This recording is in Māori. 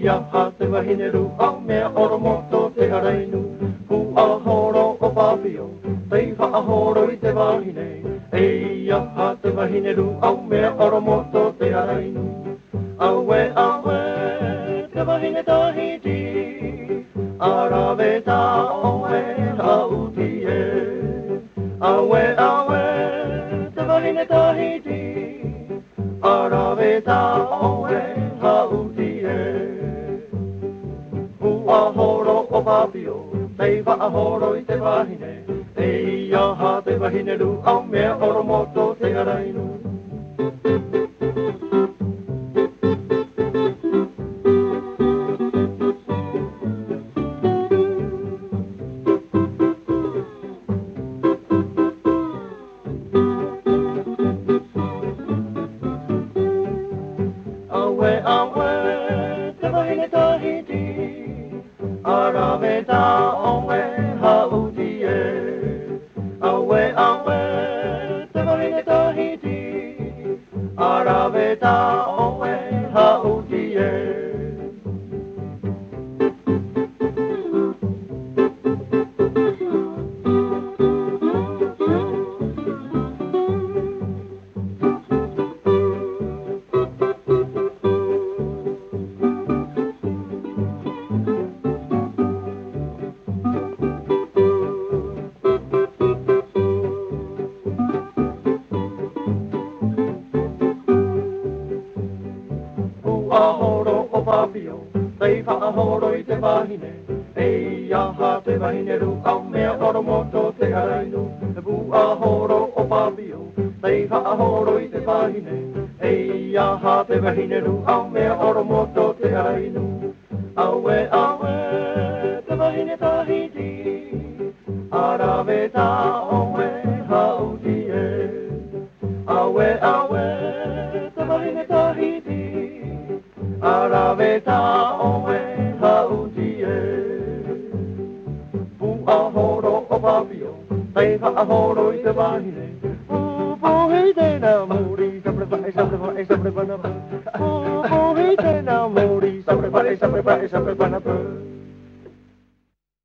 ha te wahineru au mea oromoto te arainu. Hu a horo o papio, tei whaahoro i te wahine. Eia ha te wahineru au mea oromoto te arainu. Awe, awe, te wahine tahiti, arawe ta oe hauti e. Awe, awe, te wahine tahiti, arawe ta oe hauti e. Hua horo o papio, tei whaahoro i te wahine. Eia ha te wahine ru au mea oromoto te arainu. Awe, awe, te wahine tahiti, arawe ta oe hauti e. Awe, awe, te wahine tahiti, arawe ta oe hauti e. Ahoro o papio, tei whaahoro i te wahine. Eia ha te wahine ru au mea oromoto te arainu. Pu ahoro o papio, tei whaahoro i te wahine. Eia ha te wahine ru au mea oromoto te arainu. Awe, awe, te wahine tahiti, arawe ta oe hauti e. Awe, awe, te wahine tahiti, arawe ta oe hauti e. Pu ahoro o papio, tei whaahoro i te wahine. Pu hei tēnā muri, sapre pae, sapre pae, sapre pana pa. Pu hei tēnā muri, sapre pae, sapre pae, sapre pana pa.